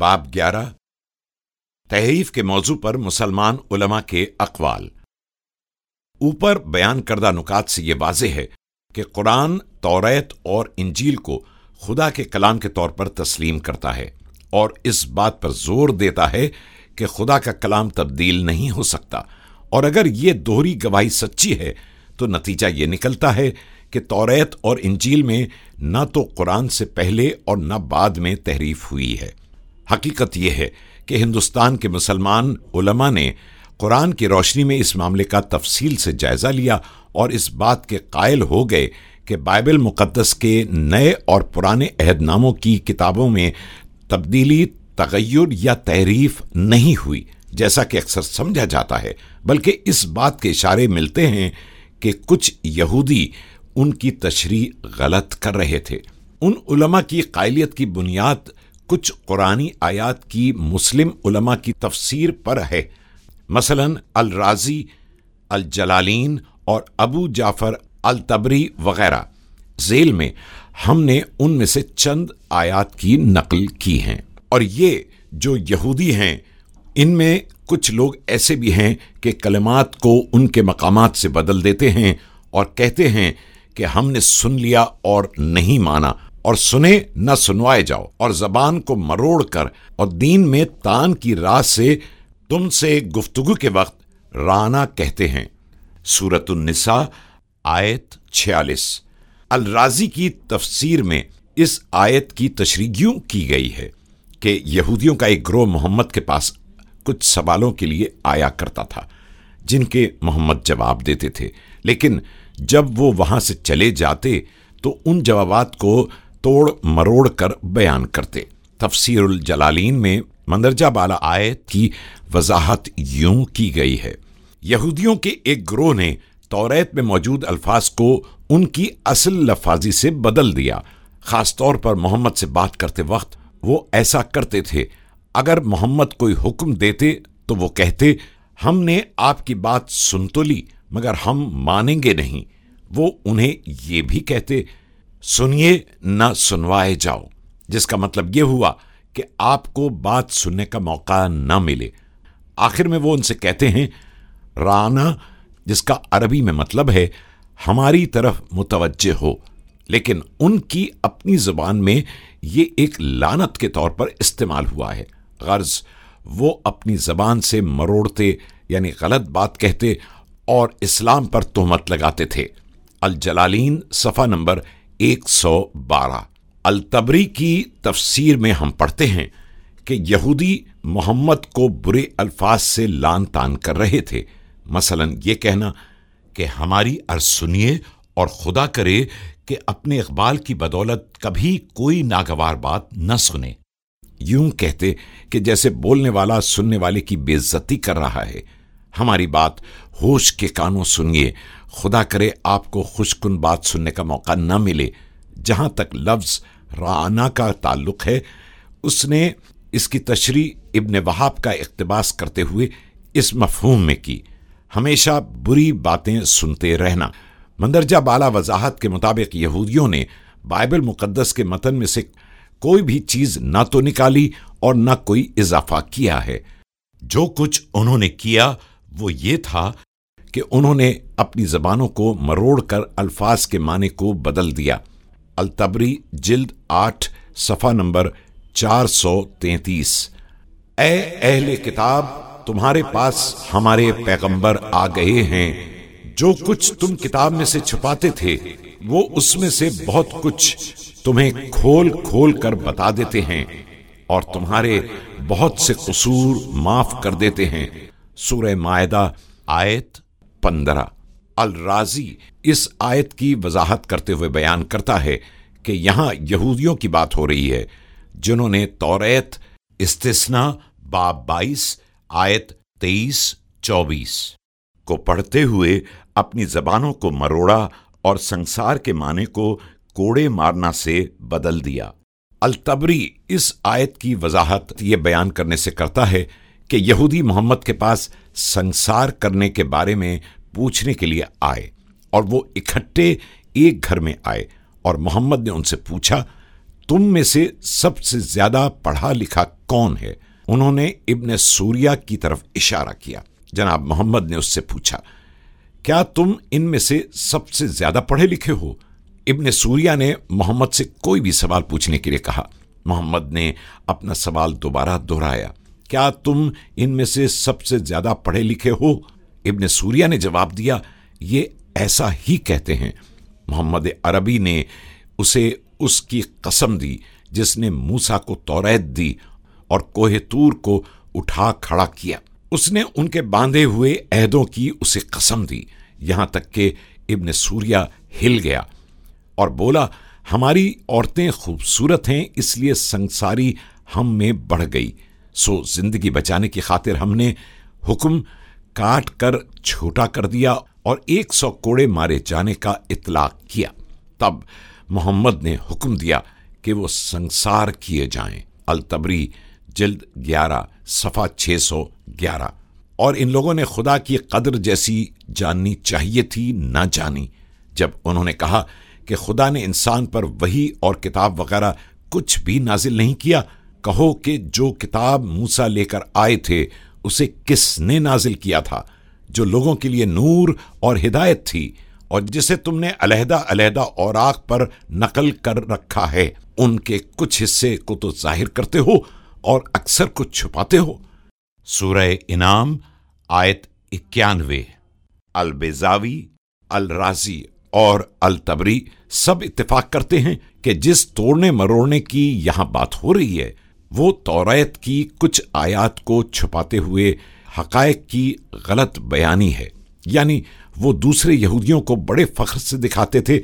باب 11 تحریف کے موضوع پر مسلمان علماء کے اقوال۔ اوپر بیان کردہ نکات سے یہ واضح ہے کہ قرآن توریت اور انجیل کو خدا کے کلام کے طور پر تسلیم کرتا ہے اور اس بات پر زور دیتا ہے کہ خدا کا کلام تبدیل نہیں ہو سکتا، اور اگر یہ دوہری گواہی سچی ہے تو نتیجہ یہ نکلتا ہے کہ توریت اور انجیل میں نہ تو قرآن سے پہلے اور نہ بعد میں تحریف ہوئی ہے۔ حقیقت یہ ہے کہ ہندوستان کے مسلمان علماء نے قرآن کی روشنی میں اس معاملے کا تفصیل سے جائزہ لیا اور اس بات کے قائل ہو گئے کہ بائبل مقدس کے نئے اور پرانے عہد ناموں کی کتابوں میں تبدیلی، تغیر یا تحریف نہیں ہوئی جیسا کہ اکثر سمجھا جاتا ہے، بلکہ اس بات کے اشارے ملتے ہیں کہ کچھ یہودی ان کی تشریح غلط کر رہے تھے۔ ان علماء کی قائلیت کی بنیاد کچھ قرآنی آیات کی مسلم علماء کی تفسیر پر ہے، مثلا الرازی، الجلالین اور ابو جعفر الطبری وغیرہ۔ ذیل میں ہم نے ان میں سے چند آیات کی نقل کی ہیں، اور یہ جو یہودی ہیں ان میں کچھ لوگ ایسے بھی ہیں کہ کلمات کو ان کے مقامات سے بدل دیتے ہیں اور کہتے ہیں کہ ہم نے سن لیا اور نہیں مانا، اور سنے نہ سنوائے جاؤ، اور زبان کو مروڑ کر اور دین میں تان کی راہ سے تم سے گفتگو کے وقت رانا کہتے ہیں۔ سورۃ النساء آیت 46۔ الرازی کی تفسیر میں اس آیت کی تشریح یوں کی گئی ہے کہ یہودیوں کا ایک گروہ محمد کے پاس کچھ سوالوں کے لیے آیا کرتا تھا جن کے محمد جواب دیتے تھے، لیکن جب وہ وہاں سے چلے جاتے تو ان جوابات کو توڑ مروڑ کر بیان کرتے۔ تفسیر الجلالین میں مندرجہ بالا آیت کی وضاحت یوں کی گئی ہے: یہودیوں کے ایک گروہ نے توریت میں موجود الفاظ کو ان کی اصل لفاظی سے بدل دیا۔ خاص طور پر محمد سے بات کرتے وقت وہ ایسا کرتے تھے۔ اگر محمد کوئی حکم دیتے تو وہ کہتے، ہم نے آپ کی بات سن تو لی مگر ہم مانیں گے نہیں۔ وہ انہیں یہ بھی کہتے، سنیے نہ سنوائے جاؤ، جس کا مطلب یہ ہوا کہ آپ کو بات سننے کا موقع نہ ملے۔ آخر میں وہ ان سے کہتے ہیں رانا، جس کا عربی میں مطلب ہے ہماری طرف متوجہ ہو، لیکن ان کی اپنی زبان میں یہ ایک لعنت کے طور پر استعمال ہوا ہے۔ غرض وہ اپنی زبان سے مروڑتے یعنی غلط بات کہتے اور اسلام پر تہمت لگاتے تھے۔ الجلالین صفحہ نمبر 112۔ الطبری کی تفسیر میں ہم پڑھتے ہیں کہ یہودی محمد کو برے الفاظ سے لعن طعن کر رہے تھے، مثلا یہ کہنا کہ ہماری عرض سنیے اور خدا کرے کہ اپنے اقبال کی بدولت کبھی کوئی ناگوار بات نہ سنے۔ یوں کہتے کہ جیسے بولنے والا سننے والے کی بے عزتی کر رہا ہے۔ ہماری بات ہوش کے کانوں سنیے، خدا کرے آپ کو خوش کن بات سننے کا موقع نہ ملے۔ جہاں تک لفظ رانا کا تعلق ہے، اس نے اس کی تشریح ابن وہاب کا اقتباس کرتے ہوئے اس مفہوم میں کی: ہمیشہ بری باتیں سنتے رہنا۔ مندرجہ بالا وضاحت کے مطابق یہودیوں نے بائبل مقدس کے متن میں سے کوئی بھی چیز نہ تو نکالی اور نہ کوئی اضافہ کیا ہے۔ جو کچھ انہوں نے کیا وہ یہ تھا کہ انہوں نے اپنی زبانوں کو مروڑ کر الفاظ کے معنی کو بدل دیا۔ الطبری جلد 8 صفحہ نمبر 433۔ اے اہل کتاب، تمہارے پاس ہمارے پیغمبر آ گئے ہیں، جو کچھ تم کتاب میں سے چھپاتے تھے وہ اس میں سے بہت کچھ تمہیں کھول کھول کر بتا دیتے ہیں اور تمہارے بہت سے قصور معاف کر دیتے ہیں۔ سورہ مائدہ آیت 15۔ الرازی اس آیت کی وضاحت کرتے ہوئے بیان کرتا ہے کہ یہاں یہودیوں کی بات ہو رہی ہے جنہوں نے توریت استثناء باب 22 آیت 23-24 کو پڑھتے ہوئے اپنی زبانوں کو مروڑا اور سنسار کے معنی کو کوڑے مارنا سے بدل دیا۔ الطبری اس آیت کی وضاحت یہ بیان کرنے سے کرتا ہے کہ یہودی محمد کے پاس سنسار کرنے کے بارے میں پوچھنے کے لیے آئے، اور وہ اکٹھے ایک گھر میں آئے، اور محمد نے ان سے پوچھا تم میں سے سب سے زیادہ پڑھا لکھا کون ہے؟ انہوں نے ابن سوریا کی طرف اشارہ کیا۔ جناب محمد نے اس سے پوچھا، کیا تم ان میں سے سب سے زیادہ پڑھے لکھے ہو؟ ابن سوریا نے محمد سے کوئی بھی سوال پوچھنے کے لیے کہا۔ محمد نے اپنا سوال دوبارہ دہرایا، کیا تم ان میں سے سب سے زیادہ پڑھے لکھے ہو؟ ابن سوریا نے جواب دیا، یہ ایسا ہی کہتے ہیں۔ محمد عربی نے اسے اس کی قسم دی جس نے موسیٰ کو توریت دی اور کوہ طور کو اٹھا کھڑا کیا۔ اس نے ان کے باندھے ہوئے عہدوں کی اسے قسم دی، یہاں تک کہ ابن سوریا ہل گیا اور بولا، ہماری عورتیں خوبصورت ہیں، اس لیے سنگساری ہم میں بڑھ گئی، سو زندگی بچانے کی خاطر ہم نے حکم کاٹ کر چھوٹا کر دیا اور 100 کوڑے مارے جانے کا اطلاق کیا۔ تب محمد نے حکم دیا کہ وہ سنگسار کیے جائیں۔ الطبری جلد 11 صفحہ 611۔ اور ان لوگوں نے خدا کی قدر جیسی جاننی چاہیے تھی، نہ جانی۔ جب انہوں نے کہا کہ خدا نے انسان پر وحی اور کتاب وغیرہ کچھ بھی نازل نہیں کیا، کہو کہ جو کتاب موسیٰ لے کر آئے تھے اسے کس نے نازل کیا تھا، جو لوگوں کے لیے نور اور ہدایت تھی، اور جسے تم نے علیحدہ علیحدہ اوراق پر نقل کر رکھا ہے۔ ان کے کچھ حصے کو تو ظاہر کرتے ہو اور اکثر کو چھپاتے ہو۔ سورہ انعام آیت 91۔ البیضاوی، الرازی اور الطبری سب اتفاق کرتے ہیں کہ جس توڑنے مروڑنے کی یہاں بات ہو رہی ہے وہ توریت کی کچھ آیات کو چھپاتے ہوئے حقائق کی غلط بیانی ہے۔ یعنی وہ دوسرے یہودیوں کو بڑے فخر سے دکھاتے تھے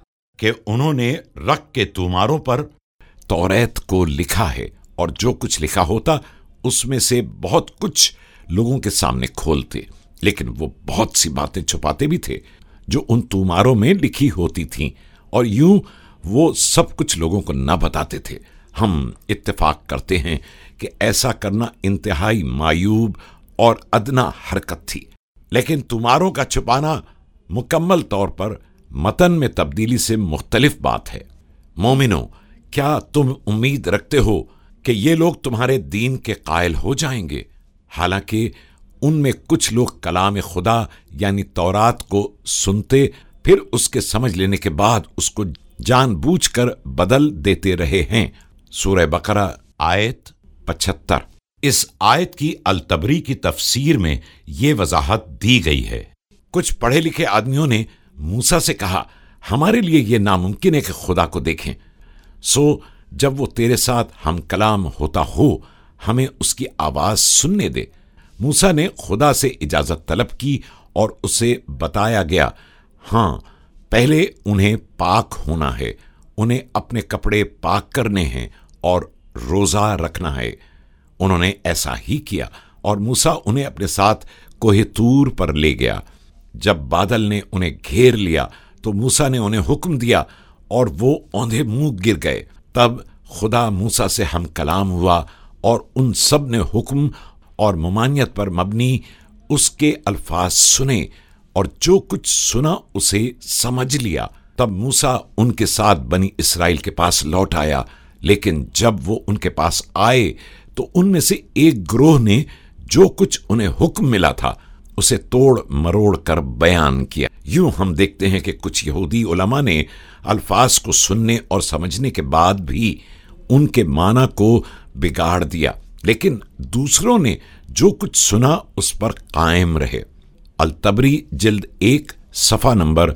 کہ انہوں نے رق کے توماروں پر توریت کو لکھا ہے، اور جو کچھ لکھا ہوتا اس میں سے بہت کچھ لوگوں کے سامنے کھولتے، لیکن وہ بہت سی باتیں چھپاتے بھی تھے جو ان توماروں میں لکھی ہوتی تھیں، اور یوں وہ سب کچھ لوگوں کو نہ بتاتے تھے۔ ہم اتفاق کرتے ہیں کہ ایسا کرنا انتہائی معیوب اور ادنا حرکت تھی، لیکن توماروں کا چھپانا مکمل طور پر متن میں تبدیلی سے مختلف بات ہے۔ مومنو، کیا تم امید رکھتے ہو کہ یہ لوگ تمہارے دین کے قائل ہو جائیں گے؟ حالانکہ ان میں کچھ لوگ کلام خدا یعنی تورات کو سنتے، پھر اس کے سمجھ لینے کے بعد اس کو جان بوجھ کر بدل دیتے رہے ہیں۔ سورہ بقرہ آیت 75۔ اس آیت کی الطبری کی تفسیر میں یہ وضاحت دی گئی ہے۔ کچھ پڑھے لکھے آدمیوں نے موسیٰ سے کہا، ہمارے لیے یہ ناممکن ہے کہ خدا کو دیکھیں، سو جب وہ تیرے ساتھ ہم کلام ہوتا ہو ہمیں اس کی آواز سننے دے۔ موسیٰ نے خدا سے اجازت طلب کی اور اسے بتایا گیا، ہاں پہلے انہیں پاک ہونا ہے، انہیں اپنے کپڑے پاک کرنے ہیں اور روزہ رکھنا ہے۔ انہوں نے ایسا ہی کیا، اور موسیٰ انہیں اپنے ساتھ کوہ طور پر لے گیا۔ جب بادل نے انہیں گھیر لیا تو موسیٰ نے انہیں حکم دیا اور وہ اوندھے منہ گر گئے۔ تب خدا موسیٰ سے ہم کلام ہوا اور ان سب نے حکم اور ممانعت پر مبنی اس کے الفاظ سنے اور جو کچھ سنا اسے سمجھ لیا۔ تب موسیٰ ان کے ساتھ بنی اسرائیل کے پاس لوٹ آیا، لیکن جب وہ ان کے پاس آئے تو ان میں سے ایک گروہ نے جو کچھ انہیں حکم ملا تھا اسے توڑ مروڑ کر بیان کیا۔ یوں ہم دیکھتے ہیں کہ کچھ یہودی علماء نے الفاظ کو سننے اور سمجھنے کے بعد بھی ان کے معنی کو بگاڑ دیا، لیکن دوسروں نے جو کچھ سنا اس پر قائم رہے۔ الطبری جلد 1 صفحہ نمبر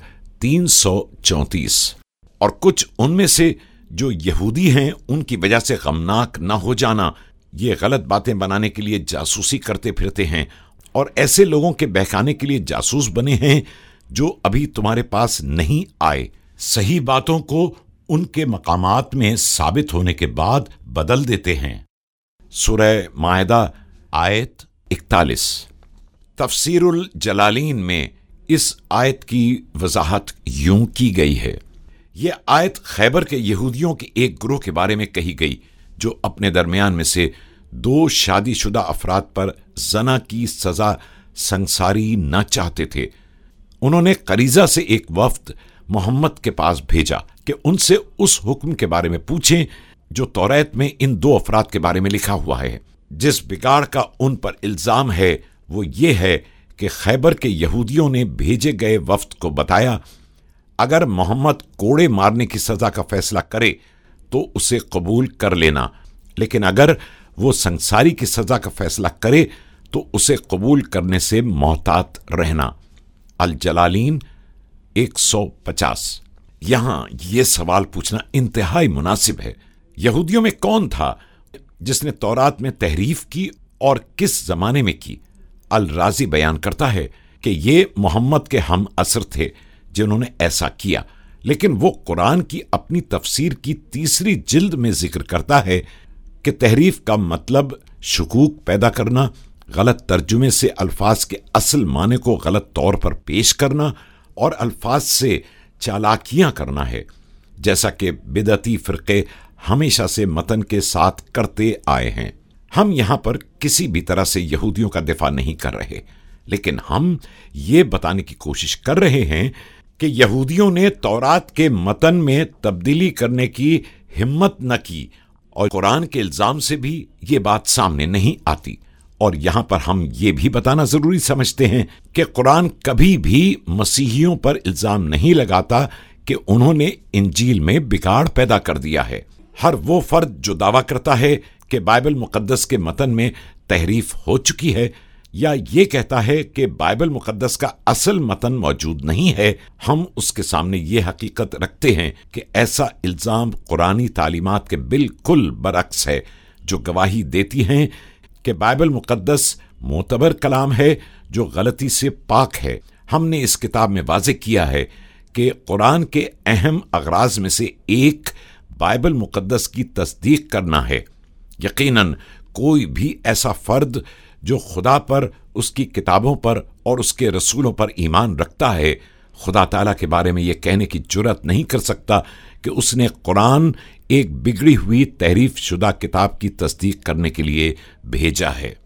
334۔ اور کچھ ان میں سے جو یہودی ہیں ان کی وجہ سے غمناک نہ ہو جانا، یہ غلط باتیں بنانے کے لیے جاسوسی کرتے پھرتے ہیں اور ایسے لوگوں کے بہکانے کے لیے جاسوس بنے ہیں جو ابھی تمہارے پاس نہیں آئے، صحیح باتوں کو ان کے مقامات میں ثابت ہونے کے بعد بدل دیتے ہیں۔ سورہ مائدہ آیت 41۔ تفسیر الجلالین میں اس آیت کی وضاحت یوں کی گئی ہے، یہ آیت خیبر کے یہودیوں کے ایک گروہ کے بارے میں کہی گئی جو اپنے درمیان میں سے 2 شادی شدہ افراد پر زنا کی سزا سنگساری نہ چاہتے تھے۔ انہوں نے قریظہ سے ایک وفد محمد کے پاس بھیجا کہ ان سے اس حکم کے بارے میں پوچھیں جو توریت میں ان 2 افراد کے بارے میں لکھا ہوا ہے۔ جس بگاڑ کا ان پر الزام ہے وہ یہ ہے کہ خیبر کے یہودیوں نے بھیجے گئے وفد کو بتایا اگر محمد کوڑے مارنے کی سزا کا فیصلہ کرے تو اسے قبول کر لینا، لیکن اگر وہ سنساری کی سزا کا فیصلہ کرے تو اسے قبول کرنے سے محتاط رہنا۔ الجلالین 150۔ یہاں یہ سوال پوچھنا انتہائی مناسب ہے، یہودیوں میں کون تھا جس نے تورات میں تحریف کی اور کس زمانے میں کی؟ الرازی بیان کرتا ہے کہ یہ محمد کے ہم عصر تھے جنہوں نے ایسا کیا، لیکن وہ قرآن کی اپنی تفسیر کی 3 جلد میں ذکر کرتا ہے کہ تحریف کا مطلب شکوک پیدا کرنا، غلط ترجمے سے الفاظ کے اصل معنی کو غلط طور پر پیش کرنا اور الفاظ سے چالاکیاں کرنا ہے، جیسا کہ بدعتی فرقے ہمیشہ سے متن کے ساتھ کرتے آئے ہیں۔ ہم یہاں پر کسی بھی طرح سے یہودیوں کا دفاع نہیں کر رہے، لیکن ہم یہ بتانے کی کوشش کر رہے ہیں کہ یہودیوں نے تورات کے متن میں تبدیلی کرنے کی ہمت نہ کی، اور قرآن کے الزام سے بھی یہ بات سامنے نہیں آتی۔ اور یہاں پر ہم یہ بھی بتانا ضروری سمجھتے ہیں کہ قرآن کبھی بھی مسیحیوں پر الزام نہیں لگاتا کہ انہوں نے انجیل میں بگاڑ پیدا کر دیا ہے۔ ہر وہ فرد جو دعویٰ کرتا ہے کہ بائبل مقدس کے متن میں تحریف ہو چکی ہے، یا یہ کہتا ہے کہ بائبل مقدس کا اصل متن موجود نہیں ہے، ہم اس کے سامنے یہ حقیقت رکھتے ہیں کہ ایسا الزام قرآنی تعلیمات کے بالکل برعکس ہے، جو گواہی دیتی ہیں کہ بائبل مقدس معتبر کلام ہے جو غلطی سے پاک ہے۔ ہم نے اس کتاب میں واضح کیا ہے کہ قرآن کے اہم اغراض میں سے ایک بائبل مقدس کی تصدیق کرنا ہے۔ یقیناً کوئی بھی ایسا فرد جو خدا پر، اس کی کتابوں پر اور اس کے رسولوں پر ایمان رکھتا ہے، خدا تعالیٰ کے بارے میں یہ کہنے کی جرات نہیں کر سکتا کہ اس نے قرآن ایک بگڑی ہوئی تحریف شدہ کتاب کی تصدیق کرنے کے لیے بھیجا ہے۔